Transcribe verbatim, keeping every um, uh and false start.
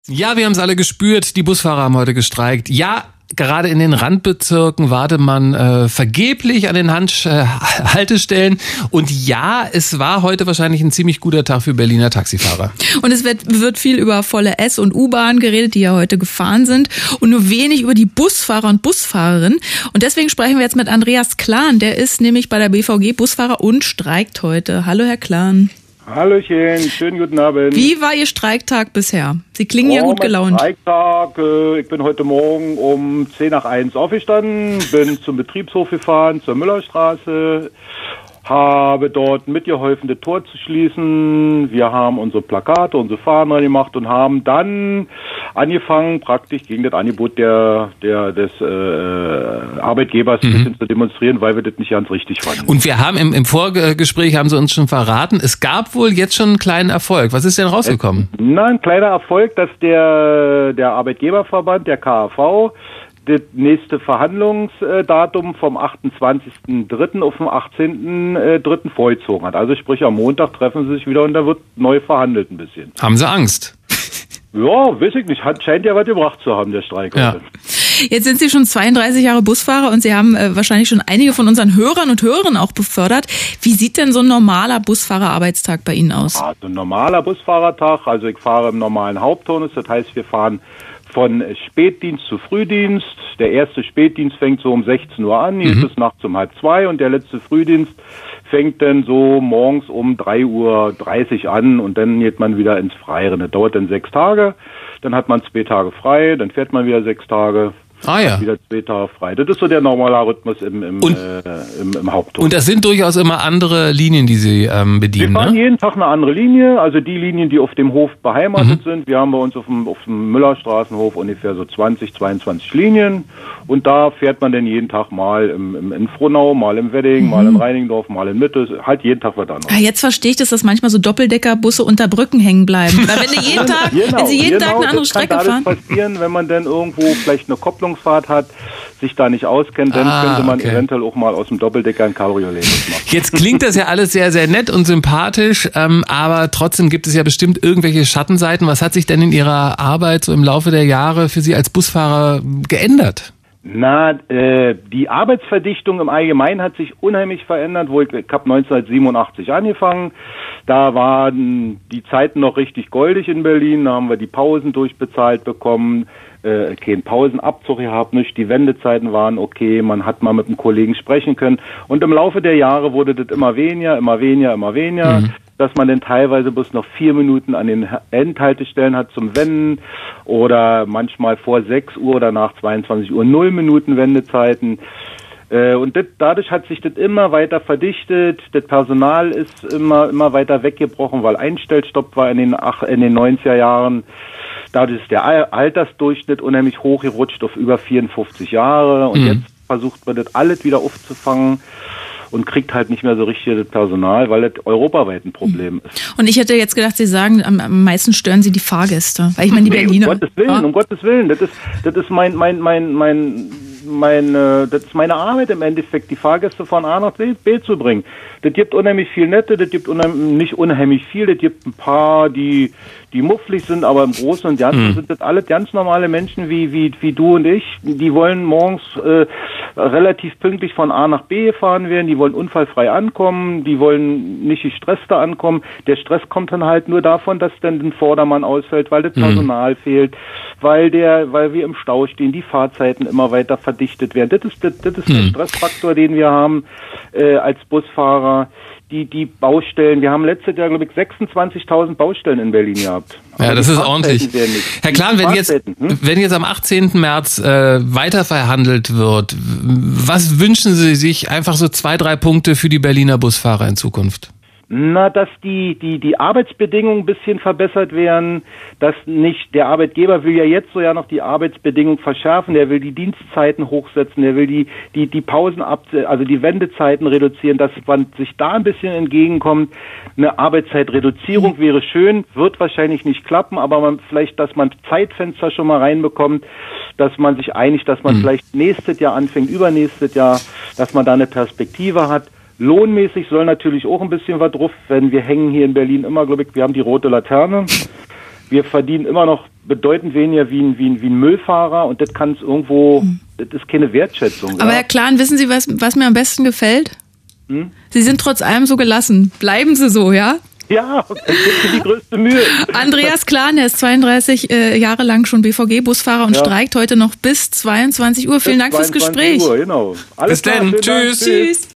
Ja, wir haben es alle gespürt. Die Busfahrer haben heute gestreikt. Ja, gerade in den Randbezirken wartet man äh, vergeblich an den Hand- äh, Haltestellen. Und ja, es war heute wahrscheinlich ein ziemlich guter Tag für Berliner Taxifahrer. Und es wird, wird viel über volle S- und U-Bahn geredet, die ja heute gefahren sind. Und nur wenig über die Busfahrer und Busfahrerinnen. Und deswegen sprechen wir jetzt mit Andreas Klahn. Der ist nämlich bei der B V G Busfahrer und streikt heute. Hallo, Herr Klahn. Hallöchen, schönen guten Abend. Wie war Ihr Streiktag bisher? Sie klingen oh, ja gut gelaunt. Streiktag, äh, ich bin heute Morgen um zehn nach eins aufgestanden, bin zum Betriebshof gefahren, zur Müllerstraße, habe dort mitgeholfen, das Tor zu schließen. Wir haben unsere Plakate, unsere Fahnen gemacht und haben dann angefangen, praktisch gegen das Angebot der, der des äh, Arbeitgebers mhm. ein bisschen zu demonstrieren, weil wir das nicht ganz richtig fanden. Und wir haben im, im Vorgespräch, haben Sie uns schon verraten, es gab wohl jetzt schon einen kleinen Erfolg. Was ist denn rausgekommen? Es, na, ein kleiner Erfolg, dass der, der Arbeitgeberverband, der K A V, das nächste Verhandlungsdatum vom achtundzwanzigsten dritten auf den achtzehnten dritten vorgezogen hat. Also sprich, am Montag treffen sie sich wieder und da wird neu verhandelt ein bisschen. Haben Sie Angst? Ja, weiß ich nicht. Hat, scheint ja was gebracht zu haben, der Streik. Ja. Jetzt sind Sie schon zweiunddreißig Jahre Busfahrer und Sie haben äh, wahrscheinlich schon einige von unseren Hörern und Hörerinnen auch befördert. Wie sieht denn so ein normaler Busfahrerarbeitstag bei Ihnen aus? Also ein normaler Busfahrertag, also ich fahre im normalen Hauptturnus, das heißt, wir fahren von Spätdienst zu Frühdienst. Der erste Spätdienst fängt so um sechzehn Uhr an, hier mhm. ist es nachts um halb zwei und der letzte Frühdienst fängt dann so morgens um drei Uhr dreißig an und dann geht man wieder ins Freie. Das dauert dann sechs Tage, dann hat man zwei Tage frei, dann fährt man wieder sechs Tage. Ah ja. Wieder zwei Tage frei. Das ist so der normale Rhythmus im, im, und, äh, im, im Hauptturnus. Und das sind durchaus immer andere Linien, die Sie ähm, bedienen, Wir fahren ne? jeden Tag eine andere Linie, also die Linien, die auf dem Hof beheimatet mhm. sind. Wir haben bei uns auf dem, auf dem Müllerstraßenhof ungefähr so zwanzig, zweiundzwanzig Linien und da fährt man dann jeden Tag mal im, im, in Frohnau, mal im Wedding, mhm. mal in Reinigendorf, mal in Mitte, halt jeden Tag was anderes. Ah, jetzt verstehe ich, dass das manchmal so Doppeldeckerbusse unter Brücken hängen bleiben. Weil wenn, Sie jeden Tag, genau, wenn Sie jeden genau, Tag eine andere Strecke fahren. Das kann alles fahren. passieren, wenn man dann irgendwo vielleicht eine Kopplungsfahrt hat, sich da nicht auskennt, dann ah, könnte man okay. eventuell auch mal aus dem Doppeldecker ein Cabriolet machen. Jetzt klingt das ja alles sehr, sehr nett und sympathisch, ähm, aber trotzdem gibt es ja bestimmt irgendwelche Schattenseiten. Was hat sich denn in Ihrer Arbeit so im Laufe der Jahre für Sie als Busfahrer geändert? Na, äh, die Arbeitsverdichtung im Allgemeinen hat sich unheimlich verändert. Wo ich, ich habe neunzehnhundertsiebenundachtzig angefangen. Da waren die Zeiten noch richtig goldig in Berlin. Da haben wir die Pausen durchbezahlt bekommen. Äh, keinen Pausenabzug gehabt, nicht. Die Wendezeiten waren okay, man hat mal mit einem Kollegen sprechen können. Und im Laufe der Jahre wurde das immer weniger, immer weniger, immer weniger, mhm. dass man dann teilweise bloß noch vier Minuten an den Endhaltestellen hat zum Wenden oder manchmal vor sechs Uhr oder nach zweiundzwanzig Uhr null Minuten Wendezeiten. Und das, dadurch hat sich das immer weiter verdichtet. Das Personal ist immer immer weiter weggebrochen, weil Einstellstopp war in den, ach, in den neunziger Jahren. Dadurch ist der Altersdurchschnitt unheimlich hochgerutscht auf über vierundfünfzig Jahre. Und mhm. jetzt versucht man das alles wieder aufzufangen und kriegt halt nicht mehr so richtig das Personal, weil das europaweit ein Problem ist. Und ich hätte jetzt gedacht, Sie sagen, am, am meisten stören Sie die Fahrgäste. Weil ich meine, die nee, Berliner... Um Gottes Willen, ah. um Gottes Willen. Das ist, das ist mein, mein, mein, mein, mein, das ist meine Arbeit im Endeffekt, die Fahrgäste von A nach B, B zu bringen. Das gibt unheimlich viel Nette, das gibt unheimlich, nicht unheimlich viel, das gibt ein paar, die, die mufflig sind, aber im Großen und Ganzen mhm. sind das alle ganz normale Menschen wie, wie, wie du und ich. Die wollen morgens äh, relativ pünktlich von A nach B gefahren werden, die wollen unfallfrei ankommen, die wollen nicht gestresster ankommen. Der Stress kommt dann halt nur davon, dass dann ein Vordermann ausfällt, weil das Personal mhm. fehlt, weil der, weil wir im Stau stehen, die Fahrzeiten immer weiter verdichtet werden. Das ist, das, das ist mhm. der Stressfaktor, den wir haben äh, als Busfahrer. Die, die Baustellen, wir haben letztes Jahr, glaube ich, sechsundzwanzigtausend Baustellen in Berlin gehabt. Ja, also das ist ordentlich. Herr Klahn, wenn jetzt, hm? wenn jetzt am achtzehnten März äh, weiter verhandelt wird, was wünschen Sie sich einfach so zwei, drei Punkte für die Berliner Busfahrer in Zukunft? Na, dass die, die, die Arbeitsbedingungen ein bisschen verbessert werden, dass nicht, der Arbeitgeber will ja jetzt so ja noch die Arbeitsbedingungen verschärfen, der will die Dienstzeiten hochsetzen, der will die, die, die Pausen ab, also die Wendezeiten reduzieren, dass man sich da ein bisschen entgegenkommt. Eine Arbeitszeitreduzierung wäre schön, wird wahrscheinlich nicht klappen, aber man vielleicht, dass man Zeitfenster schon mal reinbekommt, dass man sich einigt, dass man mhm. vielleicht nächstes Jahr anfängt, übernächstes Jahr, dass man da eine Perspektive hat. Lohnmäßig soll natürlich auch ein bisschen was drauf, wenn wir hängen hier in Berlin immer, glaube ich, wir haben die rote Laterne. wir verdienen immer noch bedeutend weniger wie ein, wie ein, wie ein Müllfahrer und das kann es irgendwo, hm. das ist keine Wertschätzung. Aber ja. Herr Klan, wissen Sie, was, was mir am besten gefällt? Hm? Sie sind trotz allem so gelassen. Bleiben Sie so, ja? Ja, das gibt die größte Mühe. Andreas Klan, der ist zweiunddreißig äh, Jahre lang schon B V G-Busfahrer und ja. streikt heute noch bis zweiundzwanzig Uhr. Vielen Dank fürs Gespräch. Uhr, genau. Alles bis dann. Tschüss. Tschüss.